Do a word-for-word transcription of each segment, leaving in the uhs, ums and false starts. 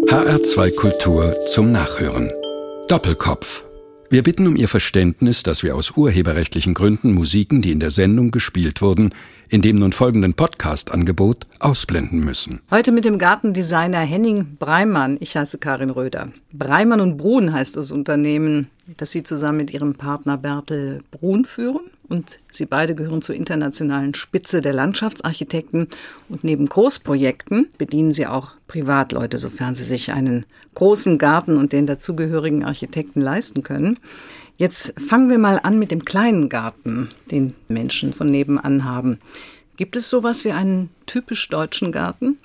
H R zwei Kultur zum Nachhören. Doppelkopf. Wir bitten um Ihr Verständnis, dass wir aus urheberrechtlichen Gründen Musiken, die in der Sendung gespielt wurden, in dem nun folgenden Podcast-Angebot ausblenden müssen. Heute mit dem Gartendesigner Henning Breimann. Ich heiße Karin Röder. Breimann und Bruhn heißt das Unternehmen, das Sie zusammen mit Ihrem Partner Bertel Bruhn führen. Und Sie beide gehören zur internationalen Spitze der Landschaftsarchitekten. Und neben Großprojekten bedienen Sie auch Privatleute, sofern sie sich einen großen Garten und den dazugehörigen Architekten leisten können. Jetzt fangen wir mal an mit dem kleinen Garten, den Menschen von nebenan haben. Gibt es sowas wie einen typisch deutschen Garten?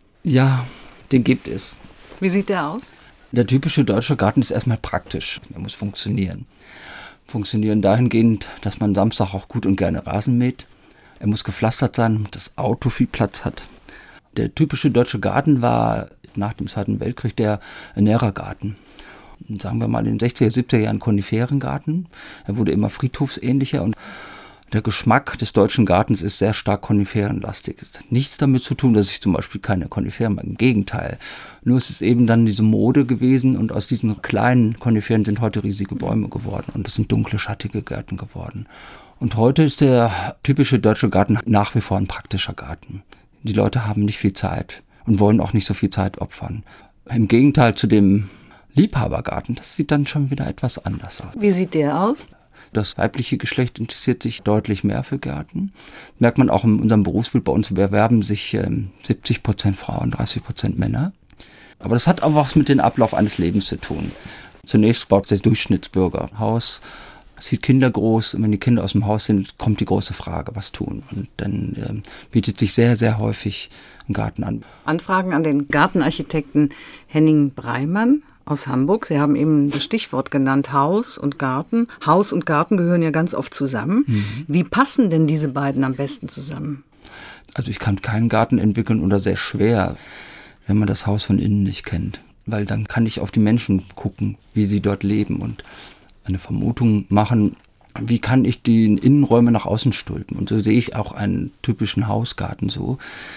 Ja, den gibt es. Wie sieht der aus? Der typische deutsche Garten ist erstmal praktisch. Er muss funktionieren. Funktionieren dahingehend, dass man Samstag auch gut und gerne Rasen mäht. Er muss gepflastert sein, damit das Auto viel Platz hat. Der typische deutsche Garten war nach dem Zweiten Weltkrieg der Ernährergarten. Sagen wir mal in den sechziger, siebziger Jahren Koniferengarten. Er wurde immer friedhofsähnlicher und der Geschmack des deutschen Gartens ist sehr stark koniferenlastig. Es hat nichts damit zu tun, dass ich zum Beispiel keine Koniferen mag. Im Gegenteil. Nur es ist eben dann diese Mode gewesen und aus diesen kleinen Koniferen sind heute riesige Bäume geworden und das sind dunkle, schattige Gärten geworden. Und heute ist der typische deutsche Garten nach wie vor ein praktischer Garten. Die Leute haben nicht viel Zeit und wollen auch nicht so viel Zeit opfern. Im Gegenteil zu dem Liebhabergarten, das sieht dann schon wieder etwas anders aus. Wie sieht der aus? Das weibliche Geschlecht interessiert sich deutlich mehr für Gärten. Merkt man auch in unserem Berufsbild. Bei uns bewerben sich ähm, siebzig Prozent Frauen, dreißig Prozent Männer. Aber das hat auch was mit dem Ablauf eines Lebens zu tun. Zunächst baut der Durchschnittsbürger ein Haus, sieht Kinder groß. Und wenn die Kinder aus dem Haus sind, kommt die große Frage, was tun. Und dann ähm, bietet sich sehr, sehr häufig ein Garten an. Anfragen an den Gartenarchitekten Henning Breimann aus Hamburg. Sie haben eben das Stichwort genannt, Haus und Garten. Haus und Garten gehören ja ganz oft zusammen. Mhm. Wie passen denn diese beiden am besten zusammen? Also ich kann keinen Garten entwickeln oder sehr schwer, wenn man das Haus von innen nicht kennt. Weil dann kann ich auf die Menschen gucken, wie sie dort leben und eine Vermutung machen, wie kann ich die Innenräume nach außen stülpen. Und so sehe ich auch einen typischen Hausgarten so,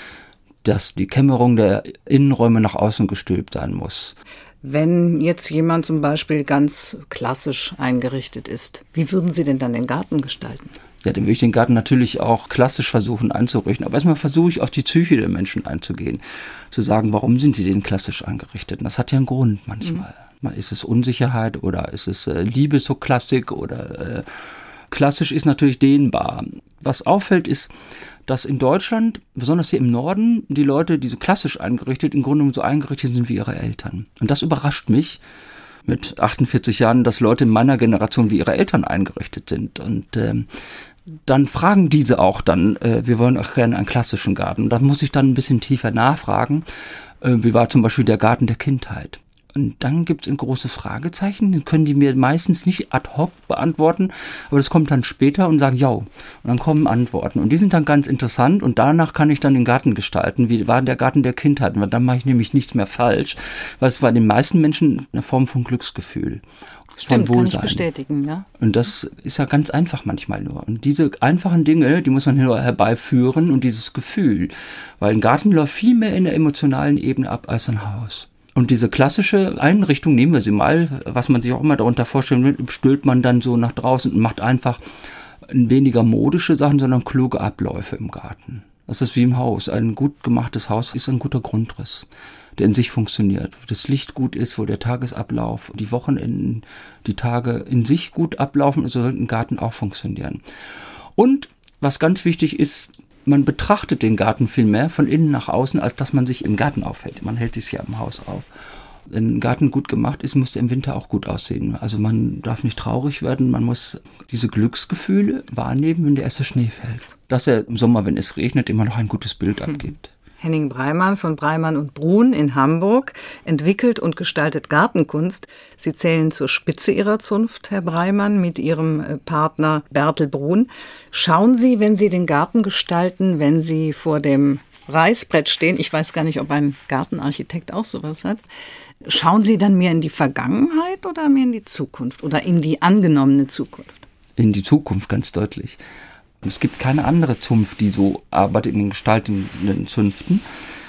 dass die Kämmerung der Innenräume nach außen gestülpt sein muss. Wenn jetzt jemand zum Beispiel ganz klassisch eingerichtet ist, wie würden Sie denn dann den Garten gestalten? Ja, dann würde ich den Garten natürlich auch klassisch versuchen einzurichten. Aber erstmal versuche ich auf die Psyche der Menschen einzugehen. Zu sagen, warum sind sie denn klassisch eingerichtet? Und das hat ja einen Grund manchmal. Mhm. Ist es Unsicherheit oder ist es äh, Liebe zur Klassik oder äh, klassisch ist natürlich dehnbar. Was auffällt ist, dass in Deutschland, besonders hier im Norden, die Leute, die so klassisch eingerichtet, im Grunde genommen so eingerichtet sind wie ihre Eltern. Und das überrascht mich mit achtundvierzig Jahren, dass Leute in meiner Generation wie ihre Eltern eingerichtet sind. Und ähm, dann fragen diese auch dann, äh, wir wollen auch gerne einen klassischen Garten. Und da muss ich dann ein bisschen tiefer nachfragen, äh, wie war zum Beispiel der Garten der Kindheit. Und dann gibt es ein großes Fragezeichen, den können die mir meistens nicht ad hoc beantworten, aber das kommt dann später und sagen, ja, und dann kommen Antworten. Und die sind dann ganz interessant und danach kann ich dann den Garten gestalten, wie war der Garten der Kindheit. Und dann mache ich nämlich nichts mehr falsch, weil es bei den meisten Menschen eine Form von Glücksgefühl. Stimmt, kann ich bestätigen, ja. Und das ist ja ganz einfach manchmal nur. Und diese einfachen Dinge, die muss man nur herbeiführen und dieses Gefühl, weil ein Garten läuft viel mehr in der emotionalen Ebene ab als ein Haus. Und diese klassische Einrichtung, nehmen wir sie mal, was man sich auch immer darunter vorstellen will, stülpt man dann so nach draußen und macht einfach weniger modische Sachen, sondern kluge Abläufe im Garten. Das ist wie im Haus. Ein gut gemachtes Haus ist ein guter Grundriss, der in sich funktioniert. Wo das Licht gut ist, wo der Tagesablauf, die Wochenenden, die Tage in sich gut ablaufen, so sollte ein Garten auch funktionieren. Und was ganz wichtig ist, man betrachtet den Garten viel mehr von innen nach außen, als dass man sich im Garten aufhält. Man hält sich ja im Haus auf. Wenn ein Garten gut gemacht ist, muss der im Winter auch gut aussehen. Also man darf nicht traurig werden, man muss diese Glücksgefühle wahrnehmen, wenn der erste Schnee fällt. Dass er im Sommer, wenn es regnet, immer noch ein gutes Bild abgibt. Henning Breimann von Breimann und Bruhn in Hamburg entwickelt und gestaltet Gartenkunst. Sie zählen zur Spitze Ihrer Zunft, Herr Breimann, mit Ihrem Partner Bertel Bruhn. Schauen Sie, wenn Sie den Garten gestalten, wenn Sie vor dem Reißbrett stehen, ich weiß gar nicht, ob ein Gartenarchitekt auch sowas hat, schauen Sie dann mehr in die Vergangenheit oder mehr in die Zukunft oder in die angenommene Zukunft? In die Zukunft, ganz deutlich. Es gibt keine andere Zunft, die so arbeitet in den gestaltenden Zünften.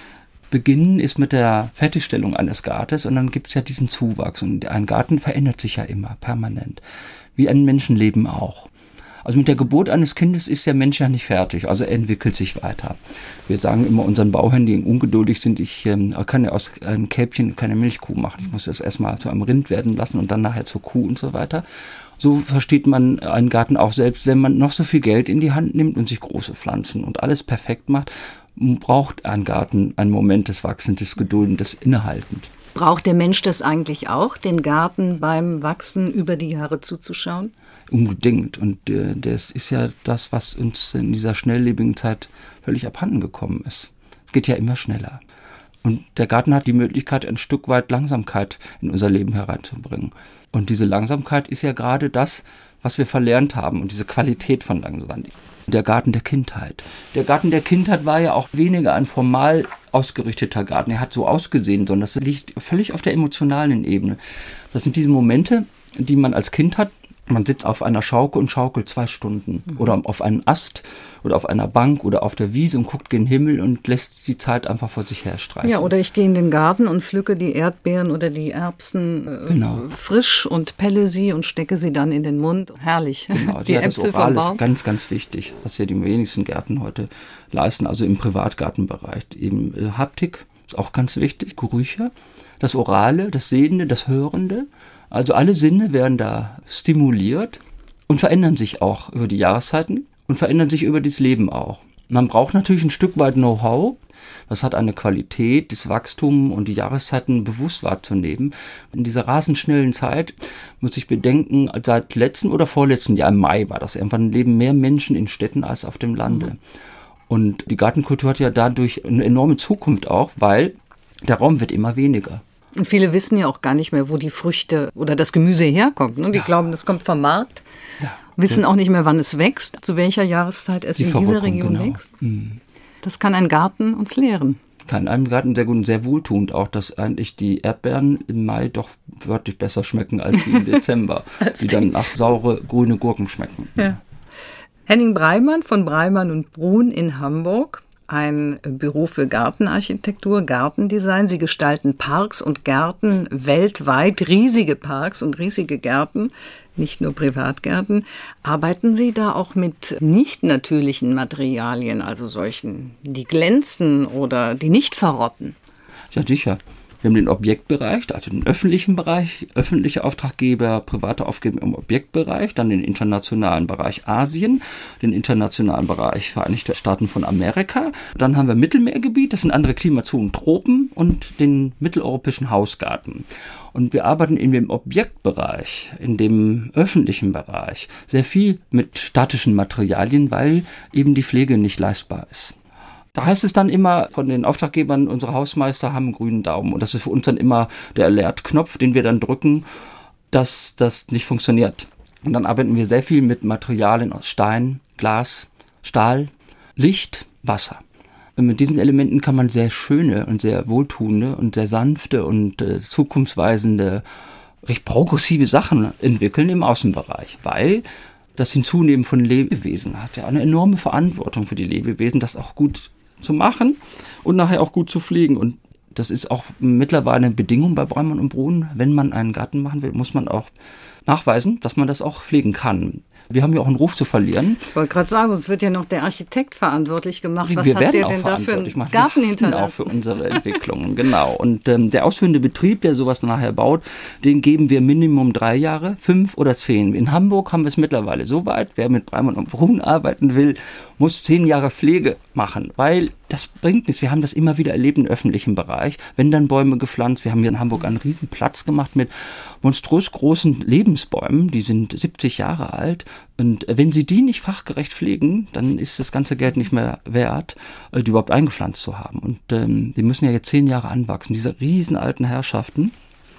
beginnen ist mit der Fertigstellung eines Gartens und dann gibt es ja diesen Zuwachs. Und ein Garten verändert sich ja immer, permanent. Wie ein Menschenleben auch. Also mit der Geburt eines Kindes ist der Mensch ja nicht fertig, also er entwickelt sich weiter. Wir sagen immer unseren Bauherren, die ungeduldig sind, ich ähm, kann ja aus einem Kälbchen keine Milchkuh machen. Ich muss das erstmal zu einem Rind werden lassen und dann nachher zur Kuh und so weiter. So versteht man einen Garten auch selbst, wenn man noch so viel Geld in die Hand nimmt und sich große Pflanzen und alles perfekt macht, braucht ein Garten einen Moment des Wachsens, des Gedulden, des Innehaltens. Braucht der Mensch das eigentlich auch, den Garten beim Wachsen über die Jahre zuzuschauen? Unbedingt. Und äh, das ist ja das, was uns in dieser schnelllebigen Zeit völlig abhanden gekommen ist. Es geht ja immer schneller. Und der Garten hat die Möglichkeit, ein Stück weit Langsamkeit in unser Leben hereinzubringen. Und diese Langsamkeit ist ja gerade das, was wir verlernt haben und diese Qualität von Langsamkeit. Der Garten der Kindheit. Der Garten der Kindheit war ja auch weniger ein formal ausgerichteter Garten. Er hat so ausgesehen, sondern das liegt völlig auf der emotionalen Ebene. Das sind diese Momente, die man als Kind hat. Man sitzt auf einer Schaukel und schaukelt zwei Stunden mhm. oder auf einem Ast oder auf einer Bank oder auf der Wiese und guckt gen Himmel und lässt die Zeit einfach vor sich her streichen. Ja, oder ich gehe in den Garten und pflücke die Erdbeeren oder die Erbsen äh, genau. frisch und pelle sie und stecke sie dann in den Mund. Herrlich. Genau, die ja, Äpfel das Oral vom Baum. Ist ganz, ganz wichtig, was ja die wenigsten Gärten heute leisten, also im Privatgartenbereich. Eben äh, Haptik ist auch ganz wichtig, Gerüche, das Orale, das Sehende, das Hörende. Also alle Sinne werden da stimuliert und verändern sich auch über die Jahreszeiten und verändern sich über das Leben auch. Man braucht natürlich ein Stück weit Know-how. Das hat eine Qualität, das Wachstum und die Jahreszeiten bewusst wahrzunehmen. In dieser rasend schnellen Zeit muss ich bedenken, seit letzten oder vorletzten Jahr im Mai war das. Irgendwann leben mehr Menschen in Städten als auf dem Lande. Mhm. Und die Gartenkultur hat ja dadurch eine enorme Zukunft auch, weil der Raum wird immer weniger. Und viele wissen ja auch gar nicht mehr, wo die Früchte oder das Gemüse herkommt. Ne? Die ja. glauben, das kommt vom Markt, ja. wissen ja. auch nicht mehr, wann es wächst, zu welcher Jahreszeit es die in dieser Region genau. wächst. Mhm. Das kann ein Garten uns lehren. Kann einem Garten sehr gut und sehr wohltuend auch, dass eigentlich die Erdbeeren im Mai doch wörtlich besser schmecken als die im Dezember, die dann nach saure, grüne Gurken schmecken. Ja. Henning Breimann von Breimann und Bruhn in Hamburg. Ein Büro für Gartenarchitektur, Gartendesign. Sie gestalten Parks und Gärten weltweit, riesige Parks und riesige Gärten, nicht nur Privatgärten. Arbeiten Sie da auch mit nicht natürlichen Materialien, also solchen, die glänzen oder die nicht verrotten? Ja, sicher. Wir haben den Objektbereich, also den öffentlichen Bereich, öffentliche Auftraggeber, private Aufgaben im Objektbereich, dann den internationalen Bereich Asien, den internationalen Bereich Vereinigte Staaten von Amerika. Dann haben wir Mittelmeergebiet, das sind andere Klimazonen, Tropen und den mitteleuropäischen Hausgarten. Und wir arbeiten in dem Objektbereich, in dem öffentlichen Bereich, sehr viel mit statischen Materialien, weil eben die Pflege nicht leistbar ist. Da heißt es dann immer von den Auftraggebern, unsere Hausmeister haben einen grünen Daumen. Und das ist für uns dann immer der Alert-Knopf, den wir dann drücken, dass das nicht funktioniert. Und dann arbeiten wir sehr viel mit Materialien aus Stein, Glas, Stahl, Licht, Wasser. Und mit diesen Elementen kann man sehr schöne und sehr wohltuende und sehr sanfte und äh, zukunftsweisende, recht progressive Sachen entwickeln im Außenbereich, weil das Hinzunehmen von Lebewesen hat ja eine enorme Verantwortung für die Lebewesen, das auch gut zu machen und nachher auch gut zu pflegen. Und das ist auch mittlerweile eine Bedingung bei Breimann und Bruhn. Wenn man einen Garten machen will, muss man auch nachweisen, dass man das auch pflegen kann. Wir haben ja auch einen Ruf zu verlieren. Ich wollte gerade sagen, sonst wird ja noch der Architekt verantwortlich gemacht. Was wir hat der denn da für einen Garten hinterlassen? Auch für unsere Entwicklungen, genau. Und ähm, der ausführende Betrieb, der sowas nachher baut, den geben wir Minimum drei Jahre, fünf oder zehn. In Hamburg haben wir es mittlerweile so weit, wer mit Breimann und Bruhn arbeiten will, muss zehn Jahre Pflege machen, weil das bringt nichts. Wir haben das immer wieder erlebt im öffentlichen Bereich. Wenn dann Bäume gepflanzt, wir haben hier in Hamburg einen riesen Platz gemacht mit monströs großen Lebensbäumen, die sind siebzig Jahre alt. Und wenn Sie die nicht fachgerecht pflegen, dann ist das ganze Geld nicht mehr wert, die überhaupt eingepflanzt zu haben. Und ähm, die müssen ja jetzt zehn Jahre anwachsen, diese riesen alten Herrschaften.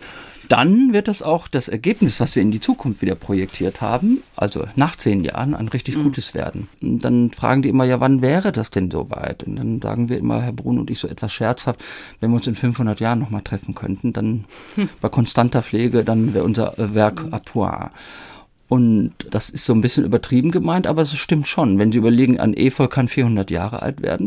Dann wird das auch das Ergebnis, was wir in die Zukunft wieder projektiert haben, also nach zehn Jahren, ein richtig mhm. gutes werden. Und dann fragen die immer, ja, wann wäre das denn soweit? Und dann sagen wir immer, Herr Bruhn und ich, so etwas scherzhaft, wenn wir uns in fünfhundert Jahren nochmal treffen könnten, dann hm. bei konstanter Pflege, dann wäre unser Werk mhm. à point. Und das ist so ein bisschen übertrieben gemeint, aber es stimmt schon. Wenn Sie überlegen, ein Efeu kann vierhundert Jahre alt werden.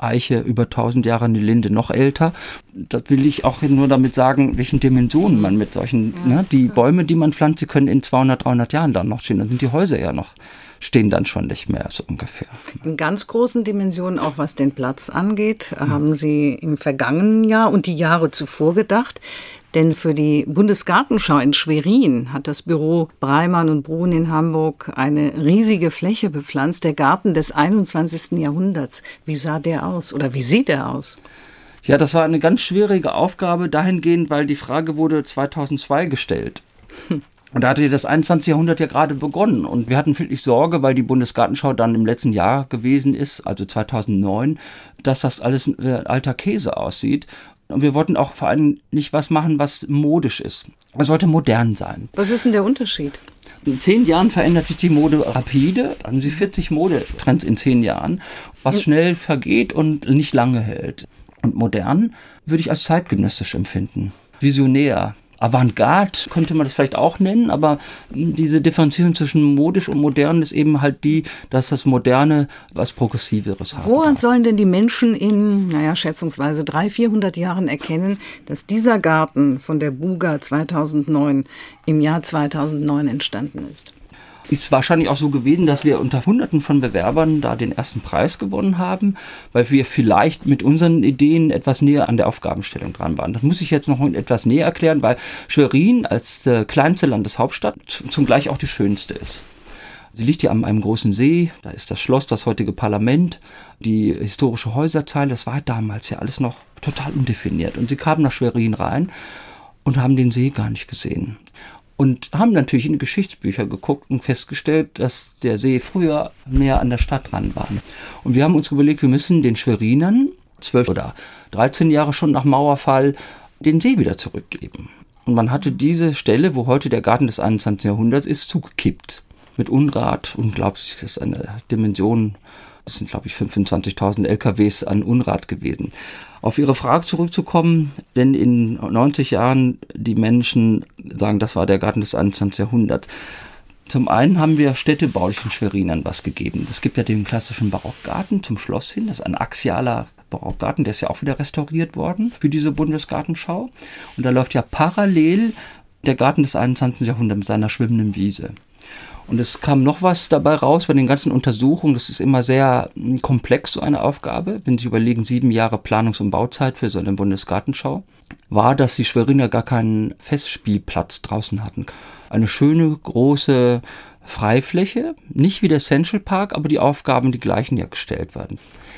Eiche über tausend Jahre, eine Linde noch älter. Das will ich auch nur damit sagen, welchen Dimensionen man mit solchen, ja. ne, die Bäume, die man pflanzt, die können in zweihundert, dreihundert Jahren dann noch stehen. Dann sind die Häuser ja noch, stehen dann schon nicht mehr, so ungefähr. In ganz großen Dimensionen, auch was den Platz angeht, mhm. haben Sie im vergangenen Jahr und die Jahre zuvor gedacht. Denn für die Bundesgartenschau in Schwerin hat das Büro Breimann und Bruhn in Hamburg eine riesige Fläche bepflanzt, der Garten des einundzwanzigsten Jahrhunderts. Wie sah der aus oder wie sieht der aus? Ja, das war eine ganz schwierige Aufgabe dahingehend, weil die Frage wurde zweitausendzwei gestellt. Hm. Und da hatte das einundzwanzigste Jahrhundert ja gerade begonnen. Und wir hatten wirklich Sorge, weil die Bundesgartenschau dann im letzten Jahr gewesen ist, also zweitausendneun, dass das alles äh, alter Käse aussieht. Und wir wollten auch vor allem nicht was machen, was modisch ist. Es sollte modern sein. Was ist denn der Unterschied? In zehn Jahren verändert sich die Mode rapide. Haben Sie vierzig Modetrends in zehn Jahren, was schnell vergeht und nicht lange hält. Und modern würde ich als zeitgenössisch empfinden. Visionär. Avantgarde könnte man das vielleicht auch nennen, aber diese Differenzierung zwischen modisch und modern ist eben halt die, dass das Moderne was Progressiveres hat. Woran sollen denn die Menschen in, naja, schätzungsweise dreihundert, vierhundert Jahren erkennen, dass dieser Garten von der Buga zweitausendneun im Jahr zweitausendneun entstanden ist? Ist wahrscheinlich auch so gewesen, dass wir unter Hunderten von Bewerbern da den ersten Preis gewonnen haben, weil wir vielleicht mit unseren Ideen etwas näher an der Aufgabenstellung dran waren. Das muss ich jetzt noch etwas näher erklären, weil Schwerin als äh, kleinste Landeshauptstadt zugleich auch die schönste ist. Sie liegt hier an einem großen See, da ist das Schloss, das heutige Parlament, die historische Häuserzeile, das war damals ja alles noch total undefiniert. Und sie kamen nach Schwerin rein und haben den See gar nicht gesehen. Und haben natürlich in die Geschichtsbücher geguckt und festgestellt, dass der See früher mehr an der Stadt dran war. Und wir haben uns überlegt, wir müssen den Schwerinern, zwölf oder dreizehn Jahre schon nach Mauerfall, den See wieder zurückgeben. Und man hatte diese Stelle, wo heute der Garten des einundzwanzigsten Jahrhunderts ist, zugekippt. Mit Unrat, unglaublich, das ist eine Dimension, das sind glaube ich fünfundzwanzigtausend L K Ws an Unrat gewesen. Auf Ihre Frage zurückzukommen, denn in neunzig Jahren die Menschen sagen, das war der Garten des einundzwanzigsten Jahrhunderts. Zum einen haben wir städtebaulichen Schwerinern was gegeben. Es gibt ja den klassischen Barockgarten zum Schloss hin, das ist ein axialer Barockgarten, der ist ja auch wieder restauriert worden für diese Bundesgartenschau. Und da läuft ja parallel der Garten des einundzwanzigsten Jahrhunderts mit seiner schwimmenden Wiese. Und es kam noch was dabei raus bei den ganzen Untersuchungen. Das ist immer sehr komplex, so eine Aufgabe. Wenn Sie überlegen, sieben Jahre Planungs- und Bauzeit für so eine Bundesgartenschau, war, dass die Schweriner gar keinen Festspielplatz draußen hatten. Eine schöne, große Freifläche, nicht wie der Central Park, aber die Aufgaben, die gleichen ja gestellt werden.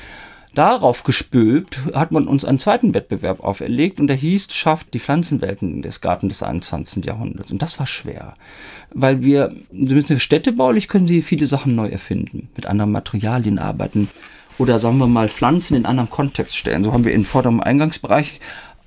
Darauf gespült hat man uns einen zweiten Wettbewerb auferlegt und der hieß, schafft die Pflanzenwelten des Garten des einundzwanzigsten Jahrhunderts. Und das war schwer, weil wir, zumindest städtebaulich können Sie viele Sachen neu erfinden, mit anderen Materialien arbeiten oder sagen wir mal Pflanzen in einem Kontext stellen. So haben wir im vorderen Eingangsbereich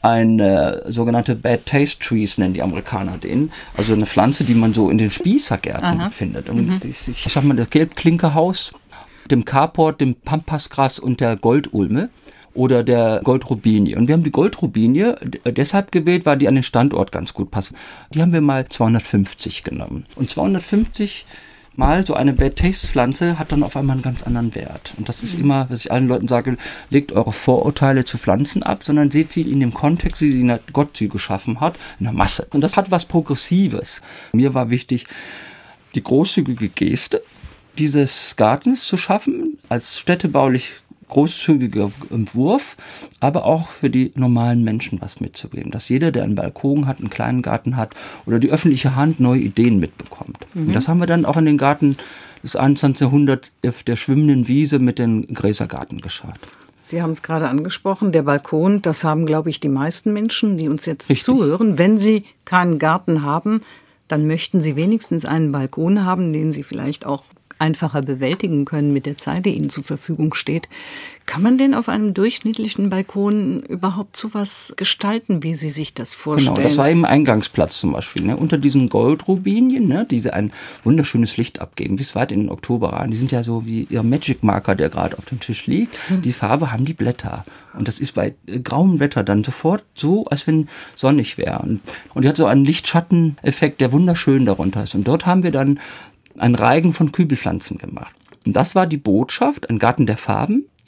eine sogenannte Bad Taste Trees, nennen die Amerikaner den. Also eine Pflanze, die man so in den Spießergärten Aha. findet. Und mhm. ich, ich sag mal, das Gelbklinkerhaus, dem Carport, dem Pampasgras und der Goldulme oder der Goldrobinie. Und wir haben die Goldrobinie deshalb gewählt, weil die an den Standort ganz gut passt. Die haben wir mal zweihundertfünfzig genommen. Und zweihundertfünfzig mal so eine Bad Taste Pflanze hat dann auf einmal einen ganz anderen Wert. Und das ist immer, was ich allen Leuten sage, legt eure Vorurteile zu Pflanzen ab, sondern seht sie in dem Kontext, wie sie Gott sie geschaffen hat, in der Masse. Und das hat was Progressives. Mir war wichtig, die großzügige Geste dieses Gartens zu schaffen, als städtebaulich großzügiger Entwurf, aber auch für die normalen Menschen was mitzugeben. Dass jeder, der einen Balkon hat, einen kleinen Garten hat oder die öffentliche Hand neue Ideen mitbekommt. Mhm. Und das haben wir dann auch in den Garten des einundzwanzigsten Jahrhunderts auf der schwimmenden Wiese mit den Gräsergarten geschafft. Sie haben es gerade angesprochen, der Balkon, das haben, glaube ich, die meisten Menschen, die uns jetzt Richtig. zuhören. Wenn sie keinen Garten haben, dann möchten sie wenigstens einen Balkon haben, den sie vielleicht auch einfacher bewältigen können mit der Zeit, die ihnen zur Verfügung steht. Kann man denn auf einem durchschnittlichen Balkon überhaupt sowas gestalten, wie Sie sich das vorstellen? Genau, das war eben Eingangsplatz zum Beispiel. Ne? Unter diesen Goldrubinien, ne, die ein wunderschönes Licht abgeben, bis weit in den Oktober rein. Die sind ja so wie Ihr Magic Marker, der gerade auf dem Tisch liegt. Hm. Die Farbe haben die Blätter. Und das ist bei grauem Wetter dann sofort so, als wenn sonnig wäre. Und, und die hat so einen Licht-Schatten-Effekt, der wunderschön darunter ist. Und dort haben wir dann einen Reigen von Kübelpflanzen gemacht. Und das war die Botschaft, ein Garten der Farben,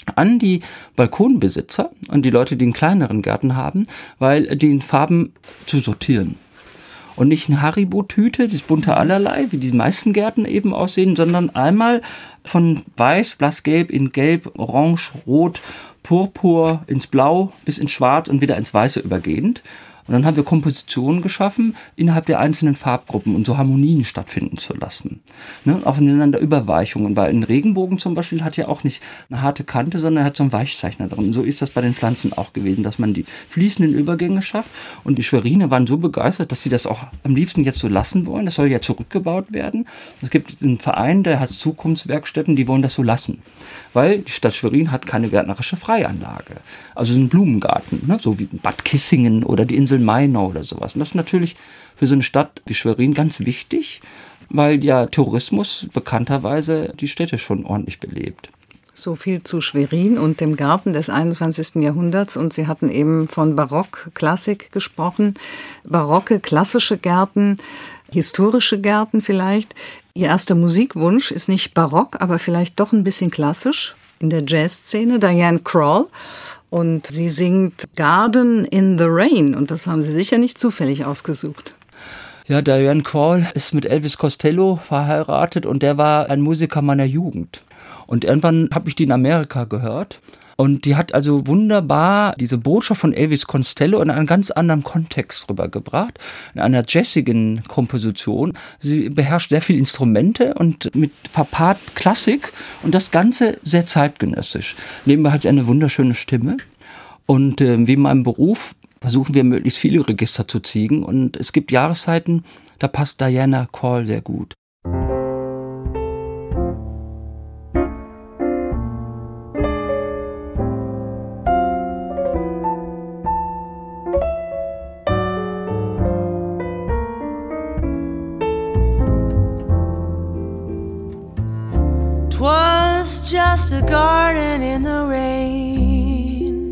an die Balkonbesitzer und die Leute, die einen kleineren Garten haben, weil die Farben zu sortieren. Und nicht eine Haribo-Tüte, das bunte Allerlei, wie die meisten Gärten eben aussehen, sondern einmal von weiß, blassgelb in gelb, orange, rot, purpur ins Blau bis ins Schwarz und wieder ins Weiße übergehend. Und dann haben wir Kompositionen geschaffen innerhalb der einzelnen Farbgruppen und so Harmonien stattfinden zu lassen. Ne? Aufeinander Überweichungen, weil ein Regenbogen zum Beispiel hat ja auch nicht eine harte Kante, sondern hat so einen Weichzeichner drin. Und so ist das bei den Pflanzen auch gewesen, dass man die fließenden Übergänge schafft. Und die Schweriner waren so begeistert, dass sie das auch am liebsten jetzt so lassen wollen. Das soll ja zurückgebaut werden. Es gibt einen Verein, der hat Zukunftswerkstätten, die wollen das so lassen. Weil die Stadt Schwerin hat keine gärtnerische Freianlage. Also so ein Blumengarten, ne? So wie Bad Kissingen oder die Insel Mainau oder sowas. Und das ist natürlich für so eine Stadt wie Schwerin ganz wichtig, weil ja Tourismus bekannterweise die Städte schon ordentlich belebt. So viel zu Schwerin und dem Garten des einundzwanzigsten Jahrhunderts. Und Sie hatten eben von Barock, Klassik gesprochen. Barocke, klassische Gärten, historische Gärten vielleicht. Ihr erster Musikwunsch ist nicht barock, aber vielleicht doch ein bisschen klassisch in der Jazzszene. Diane Krall. Und sie singt Garden in the Rain. Und das haben Sie sicher nicht zufällig ausgesucht. Ja, Diane Krall ist mit Elvis Costello verheiratet und der war ein Musiker meiner Jugend. Und irgendwann habe ich die in Amerika gehört. Und die hat also wunderbar diese Botschaft von Elvis Costello in einen ganz anderen Kontext rübergebracht, in einer jazzigen Komposition. Sie beherrscht sehr viele Instrumente und mit verpaart Klassik und das Ganze sehr zeitgenössisch. Nebenbei hat sie eine wunderschöne Stimme und äh, wie in meinem Beruf versuchen wir möglichst viele Register zu ziehen und es gibt Jahreszeiten, da passt Diana Krall sehr gut. Just a garden in the rain,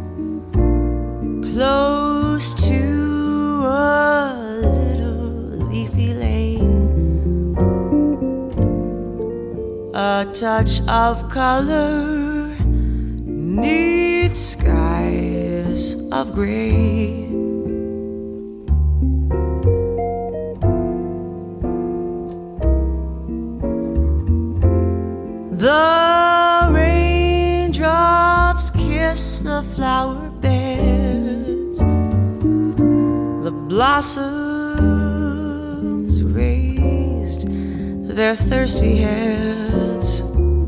close to a little leafy lane, a touch of color neath skies of gray. The raindrops kiss the flower beds, the blossoms raised their thirsty heads.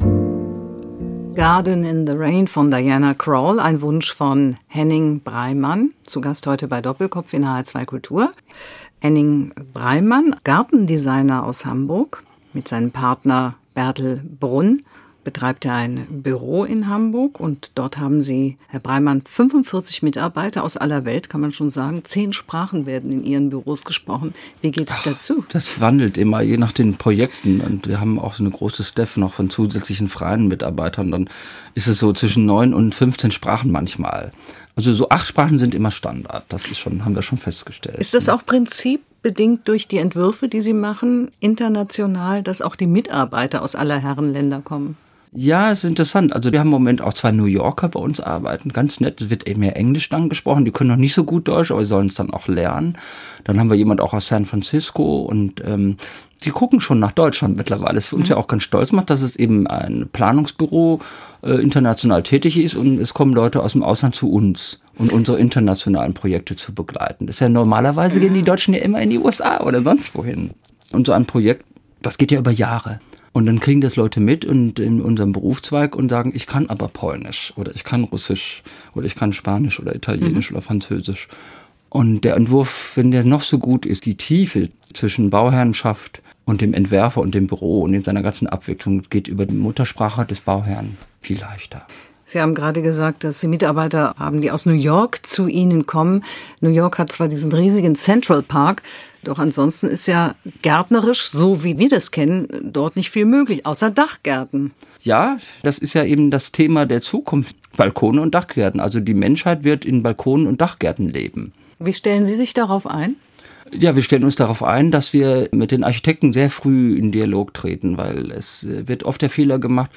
Garden in the Rain von Diana Krall, ein Wunsch von Henning Breimann, zu Gast heute bei Doppelkopf in H R zwei Kultur. Henning Breimann, Gartendesigner aus Hamburg, mit seinem Partner Bertel Brunn betreibt er ein Büro in Hamburg und dort haben Sie, Herr Breimann, fünfundvierzig Mitarbeiter aus aller Welt, kann man schon sagen. Zehn Sprachen werden in Ihren Büros gesprochen. Wie geht es dazu? Das wandelt immer, je nach den Projekten. Und wir haben auch so eine große Staff noch von zusätzlichen freien Mitarbeitern. Dann ist es so zwischen neun und fünfzehn Sprachen manchmal. Also so acht Sprachen sind immer Standard. Das ist schon, haben wir schon festgestellt. Ist das auch Prinzip? Bedingt durch die Entwürfe, die Sie machen, international, dass auch die Mitarbeiter aus aller Herren Länder kommen? Ja, es ist interessant. Also wir haben im Moment auch zwei New Yorker bei uns arbeiten, ganz nett. Es wird eben mehr Englisch dann gesprochen. Die können noch nicht so gut Deutsch, aber sie sollen es dann auch lernen. Dann haben wir jemand auch aus San Francisco und ähm, die gucken schon nach Deutschland mittlerweile. Es für uns mhm. ja auch ganz stolz macht, dass es eben ein Planungsbüro äh, international tätig ist und es kommen Leute aus dem Ausland zu uns, und unsere internationalen Projekte zu begleiten. Das ist ja normalerweise gehen die Deutschen ja immer in die U S A oder sonst wohin. Und so ein Projekt, das geht ja über Jahre. Und dann kriegen das Leute mit und in unserem Berufszweig und sagen, ich kann aber Polnisch oder ich kann Russisch oder ich kann Spanisch oder Italienisch mhm. oder Französisch. Und der Entwurf, wenn der noch so gut ist, die Tiefe zwischen Bauherrenschaft und dem Entwerfer und dem Büro und in seiner ganzen Abwicklung geht über die Muttersprache des Bauherrn viel leichter. Sie haben gerade gesagt, dass Sie Mitarbeiter haben, die aus New York zu Ihnen kommen. New York hat zwar diesen riesigen Central Park, doch ansonsten ist ja gärtnerisch, so wie wir das kennen, dort nicht viel möglich, außer Dachgärten. Ja, das ist ja eben das Thema der Zukunft, Balkone und Dachgärten. Also die Menschheit wird in Balkonen und Dachgärten leben. Wie stellen Sie sich darauf ein? Ja, wir stellen uns darauf ein, dass wir mit den Architekten sehr früh in Dialog treten, weil es wird oft der Fehler gemacht,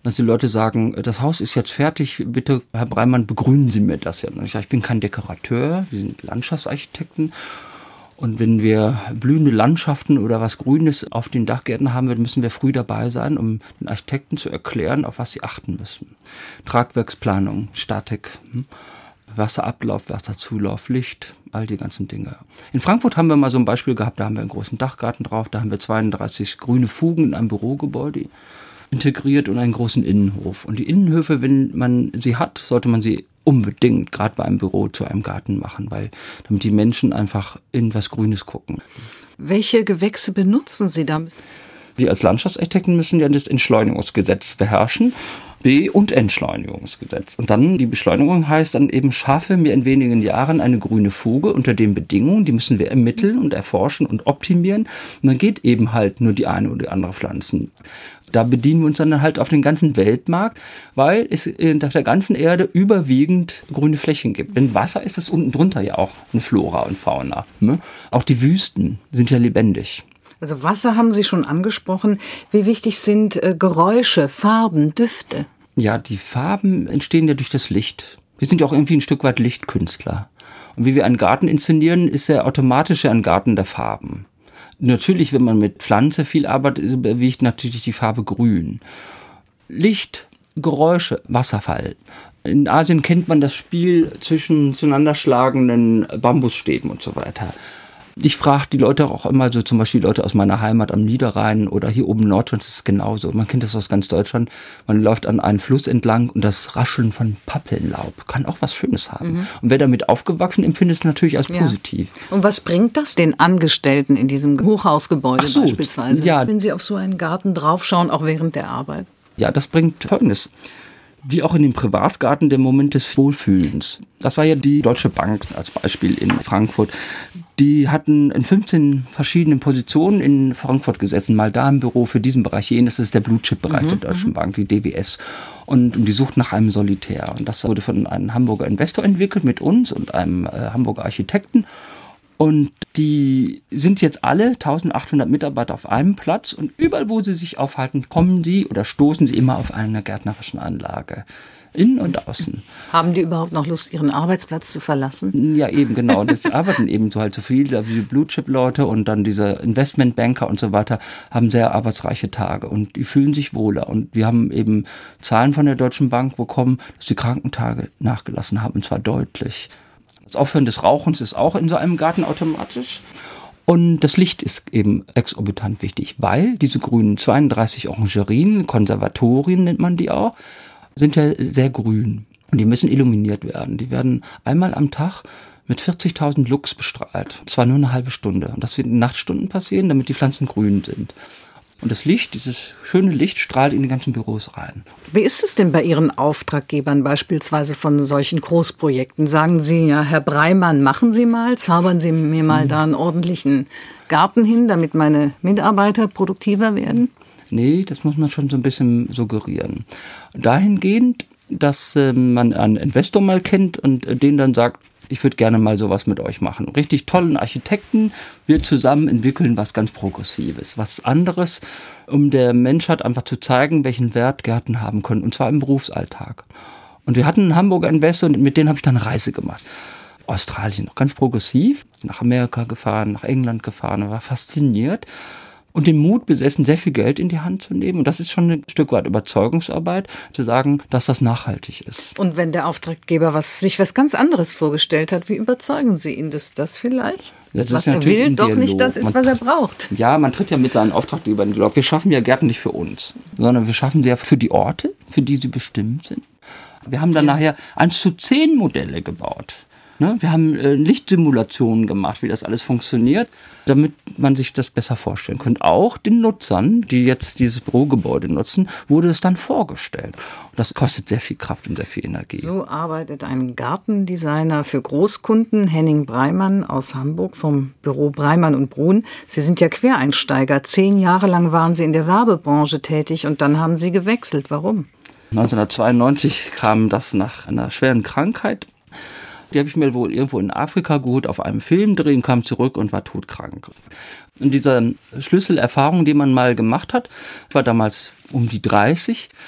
dass die Leute sagen, das Haus ist jetzt fertig, bitte, Herr Breimann, begrünen Sie mir das ja. Und ich sage, ich bin kein Dekorateur, wir sind Landschaftsarchitekten. Und wenn wir blühende Landschaften oder was Grünes auf den Dachgärten haben, müssen wir früh dabei sein, um den Architekten zu erklären, auf was sie achten müssen. Tragwerksplanung, Statik, Wasserablauf, Wasserzulauf, Licht, all die ganzen Dinge. In Frankfurt haben wir mal so ein Beispiel gehabt, da haben wir einen großen Dachgarten drauf, da haben wir zweiunddreißig grüne Fugen in einem Bürogebäude integriert und einen großen Innenhof. Und die Innenhöfe, wenn man sie hat, sollte man sie unbedingt gerade bei einem Büro zu einem Garten machen, weil damit die Menschen einfach in was Grünes gucken. Welche Gewächse benutzen Sie damit? Wir als Landschaftsarchitekten müssen ja das Entschleunigungsgesetz beherrschen. B- und Entschleunigungsgesetz. Und dann die Beschleunigung heißt dann eben, schaffe mir in wenigen Jahren eine grüne Fuge unter den Bedingungen, die müssen wir ermitteln und erforschen und optimieren. Und dann geht eben halt nur die eine oder die andere Pflanzen. Da bedienen wir uns dann halt auf den ganzen Weltmarkt, weil es auf der ganzen Erde überwiegend grüne Flächen gibt. Denn Wasser ist es unten drunter ja auch eine Flora und Fauna. Auch die Wüsten sind ja lebendig. Also Wasser haben Sie schon angesprochen. Wie wichtig sind äh, Geräusche, Farben, Düfte? Ja, die Farben entstehen ja durch das Licht. Wir sind ja auch irgendwie ein Stück weit Lichtkünstler. Und wie wir einen Garten inszenieren, ist er automatisch ein Garten der Farben. Natürlich, wenn man mit Pflanze viel arbeitet, überwiegt natürlich die Farbe grün. Licht, Geräusche, Wasserfall. In Asien kennt man das Spiel zwischen zueinanderschlagenden Bambusstäben und so weiter. Ich frage die Leute auch immer, so zum Beispiel Leute aus meiner Heimat am Niederrhein oder hier oben in Norddeutschland, das ist genauso. Man kennt das aus ganz Deutschland. Man läuft an einen Fluss entlang und das Rascheln von Pappelnlaub kann auch was Schönes haben. Mhm. Und wer damit aufgewachsen, empfindet es natürlich als positiv. Ja. Und was bringt das den Angestellten in diesem Hochhausgebäude so, beispielsweise, ja, wenn sie auf so einen Garten draufschauen, auch während der Arbeit? Ja, das bringt Folgendes. Wie auch in dem Privatgarten der Moment des Wohlfühlens. Das war ja die Deutsche Bank als Beispiel in Frankfurt. Die hatten in fünfzehn verschiedenen Positionen in Frankfurt gesessen. Mal da im Büro für diesen Bereich, jenes ist der Blue-Chip-Bereich mhm. der Deutschen Bank, die D B S. Und, und die sucht nach einem Solitär. Und das wurde von einem Hamburger Investor entwickelt mit uns und einem äh, Hamburger Architekten. Und die sind jetzt alle eintausendachthundert Mitarbeiter auf einem Platz und überall, wo sie sich aufhalten, kommen sie oder stoßen sie immer auf eine gärtnerischen Anlage. Innen und außen. Haben die überhaupt noch Lust, ihren Arbeitsplatz zu verlassen? Ja, eben, genau. Und jetzt arbeiten eben so halt so viele, diese Blue-Chip-Leute und dann diese Investmentbanker und so weiter haben sehr arbeitsreiche Tage und die fühlen sich wohler. Und wir haben eben Zahlen von der Deutschen Bank bekommen, dass die Krankentage nachgelassen haben, und zwar deutlich. Das Aufhören des Rauchens ist auch in so einem Garten automatisch. Und das Licht ist eben exorbitant wichtig, weil diese grünen zweiunddreißig Orangerien, Konservatorien nennt man die auch, sind ja sehr grün. Und die müssen illuminiert werden. Die werden einmal am Tag mit vierzigtausend Lux bestrahlt. Und zwar nur eine halbe Stunde. Und das wird in Nachtstunden passieren, damit die Pflanzen grün sind. Und das Licht, dieses schöne Licht, strahlt in die ganzen Büros rein. Wie ist es denn bei Ihren Auftraggebern beispielsweise von solchen Großprojekten? Sagen Sie, ja, Herr Breimann, machen Sie mal, zaubern Sie mir mal mhm. da einen ordentlichen Garten hin, damit meine Mitarbeiter produktiver werden? Nee, das muss man schon so ein bisschen suggerieren. Dahingehend, dass äh, man einen Investor mal kennt und äh, den dann sagt, ich würde gerne mal sowas mit euch machen. Richtig tollen Architekten, wir zusammen entwickeln was ganz Progressives, was anderes, um der Menschheit einfach zu zeigen, welchen Wert Gärten haben können, und zwar im Berufsalltag. Und wir hatten einen Hamburger Investor und mit denen habe ich dann eine Reise gemacht. Australien, noch ganz progressiv, nach Amerika gefahren, nach England gefahren, war fasziniert. Und den Mut besessen, sehr viel Geld in die Hand zu nehmen. Und das ist schon ein Stück weit Überzeugungsarbeit, zu sagen, dass das nachhaltig ist. Und wenn der Auftraggeber was, sich was ganz anderes vorgestellt hat, wie überzeugen Sie ihn, dass das vielleicht, ja, das was ist er will, doch nicht das ist, was er braucht? Ja, man tritt ja mit seinen Auftraggebern in Dialog. Wir schaffen ja Gärten nicht für uns, sondern wir schaffen sie ja für die Orte, für die sie bestimmt sind. Wir haben dann ja. nachher eins zu zehn Modelle gebaut. Ne? Wir haben äh, Lichtsimulationen gemacht, wie das alles funktioniert, damit man sich das besser vorstellen könnte. Auch den Nutzern, die jetzt dieses Bürogebäude nutzen, wurde es dann vorgestellt. Und das kostet sehr viel Kraft und sehr viel Energie. So arbeitet ein Gartendesigner für Großkunden, Henning Breimann aus Hamburg vom Büro Breimann und Bruhn. Sie sind ja Quereinsteiger. Zehn Jahre lang waren Sie in der Werbebranche tätig und dann haben Sie gewechselt. Warum? neunzehnhundertzweiundneunzig kam das nach einer schweren Krankheit. Die habe ich mir wohl irgendwo in Afrika geholt, auf einem Film drehen, kam zurück und war todkrank. Und diese Schlüsselerfahrung, die man mal gemacht hat, war damals um die dreißig,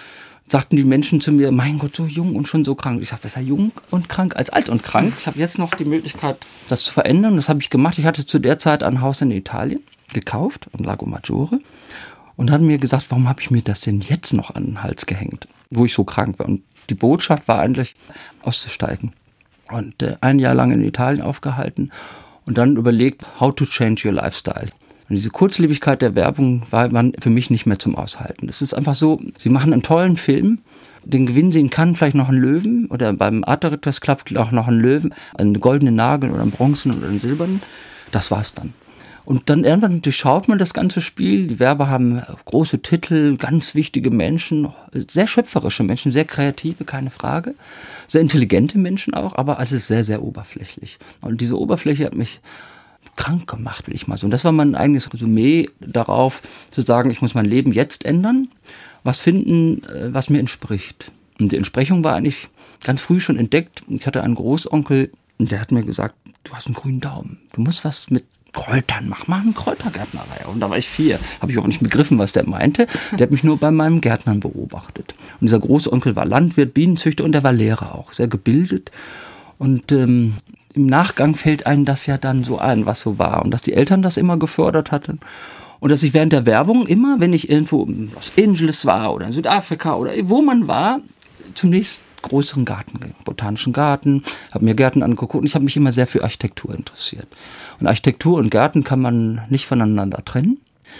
sagten die Menschen zu mir, mein Gott, so jung und schon so krank. Ich sage, besser jung und krank als alt und krank. Ich habe jetzt noch die Möglichkeit, das zu verändern. Das habe ich gemacht. Ich hatte zu der Zeit ein Haus in Italien gekauft, am Lago Maggiore. Und hat mir gesagt, warum habe ich mir das denn jetzt noch an den Hals gehängt, wo ich so krank war. Und die Botschaft war eigentlich, auszusteigen. Und äh, ein Jahr lang in Italien aufgehalten und dann überlegt, how to change your lifestyle. Und diese Kurzlebigkeit der Werbung war man für mich nicht mehr zum Aushalten. Es ist einfach so, sie machen einen tollen Film, den gewinnen sie in Cannes vielleicht noch einen Löwen oder beim Art Directors Club auch noch einen Löwen, einen goldenen Nagel oder einen bronzenen oder einen silbernen. Das war's dann. Und dann irgendwann durchschaut man das ganze Spiel. Die Werber haben große Titel, ganz wichtige Menschen, sehr schöpferische Menschen, sehr kreative, keine Frage. Sehr intelligente Menschen auch, aber es ist sehr, sehr oberflächlich. Und diese Oberfläche hat mich krank gemacht, will ich mal so. Und das war mein eigenes Resümee darauf, zu sagen, ich muss mein Leben jetzt ändern, was finden, was mir entspricht. Und die Entsprechung war eigentlich ganz früh schon entdeckt. Ich hatte einen Großonkel, der hat mir gesagt, du hast einen grünen Daumen, du musst was mit Kräutern machen, mach eine Kräutergärtnerei. Und da war ich vier, habe ich auch nicht begriffen, was der meinte. Der hat mich nur bei meinem Gärtnern beobachtet. Und dieser Großonkel war Landwirt, Bienenzüchter und der war Lehrer auch, sehr gebildet. Und ähm, im Nachgang fällt einem das ja dann so ein, was so war. Und dass die Eltern das immer gefördert hatten. Und dass ich während der Werbung immer, wenn ich irgendwo in Los Angeles war oder in Südafrika oder wo man war, zunächst größeren Garten, botanischen Garten, habe mir Gärten angeguckt und ich habe mich immer sehr für Architektur interessiert. Und Architektur und Garten kann man nicht voneinander trennen.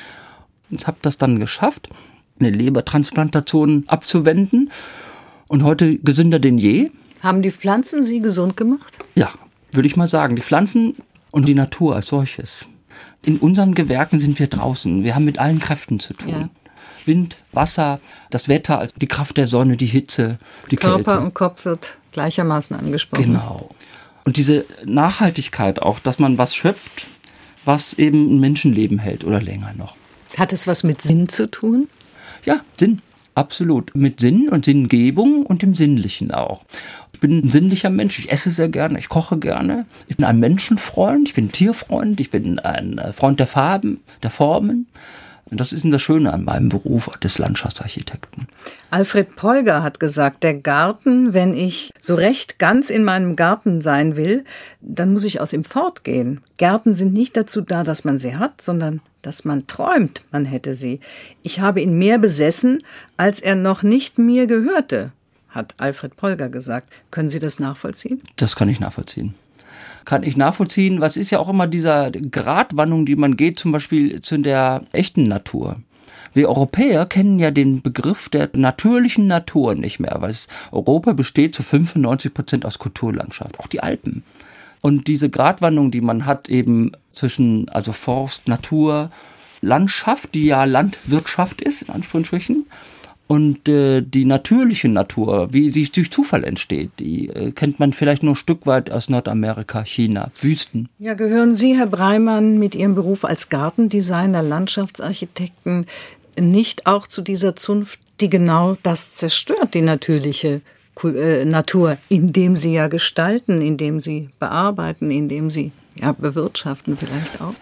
Ich habe das dann geschafft, eine Lebertransplantation abzuwenden und heute gesünder denn je. Haben die Pflanzen Sie gesund gemacht? Ja, würde ich mal sagen. Die Pflanzen und die Natur als solches. In unseren Gewerken sind wir draußen. Wir haben mit allen Kräften zu tun. Ja. Wind, Wasser, das Wetter, die Kraft der Sonne, die Hitze, die Körper Kälte. und Kopf wird gleichermaßen angesprochen. Genau. Und diese Nachhaltigkeit auch, dass man was schöpft, was eben ein Menschenleben hält oder länger noch. Hat es was mit Sinn zu tun? Ja, Sinn. Absolut. Mit Sinn und Sinngebung und dem Sinnlichen auch. Ich bin ein sinnlicher Mensch. Ich esse sehr gerne. Ich koche gerne. Ich bin ein Menschenfreund. Ich bin ein Tierfreund. Ich bin ein Freund der Farben, der Formen. Und das ist das Schöne an meinem Beruf des Landschaftsarchitekten. Alfred Polger hat gesagt, der Garten, wenn ich so recht ganz in meinem Garten sein will, dann muss ich aus ihm fortgehen. Gärten sind nicht dazu da, dass man sie hat, sondern dass man träumt, man hätte sie. Ich habe ihn mehr besessen, als er noch nicht mir gehörte, hat Alfred Polger gesagt. Können Sie das nachvollziehen? Das kann ich nachvollziehen. Kann ich nachvollziehen. Was ist ja auch immer dieser Gratwanderung, die man geht, zum Beispiel zu der echten Natur. Wir Europäer kennen ja den Begriff der natürlichen Natur nicht mehr, weil es, Europa besteht zu fünfundneunzig Prozent aus Kulturlandschaft, auch die Alpen. Und diese Gratwanderung, die man hat eben zwischen also Forst, Natur, Landschaft, die ja Landwirtschaft ist, in Anführungsstrichen, und äh, die natürliche Natur, wie sie durch Zufall entsteht, die äh, kennt man vielleicht nur ein Stück weit aus Nordamerika, China, Wüsten. Ja, gehören Sie, Herr Breimann, mit Ihrem Beruf als Gartendesigner, Landschaftsarchitekten nicht auch zu dieser Zunft, die genau das zerstört, die natürliche äh, Natur, indem Sie ja gestalten, indem Sie bearbeiten, indem Sie ja bewirtschaften vielleicht auch?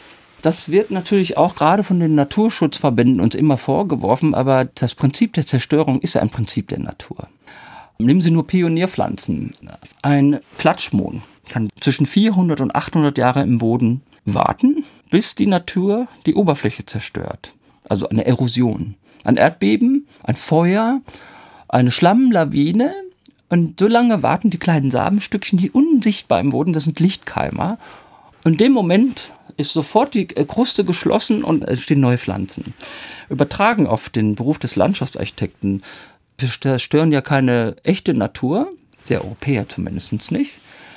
Das wird natürlich auch gerade von den Naturschutzverbänden uns immer vorgeworfen, aber das Prinzip der Zerstörung ist ja ein Prinzip der Natur. Nehmen Sie nur Pionierpflanzen. Ein Klatschmohn kann zwischen vierhundert und achthundert Jahre im Boden warten, bis die Natur die Oberfläche zerstört. Also eine Erosion. Ein Erdbeben, ein Feuer, eine Schlammlawine. Und so lange warten die kleinen Samenstückchen, die unsichtbar im Boden, das sind Lichtkeimer. Und in dem Moment ist sofort die Kruste geschlossen und es stehen neue Pflanzen. Übertragen auf den Beruf des Landschaftsarchitekten, wir stören ja keine echte Natur, der Europäer zumindest nicht,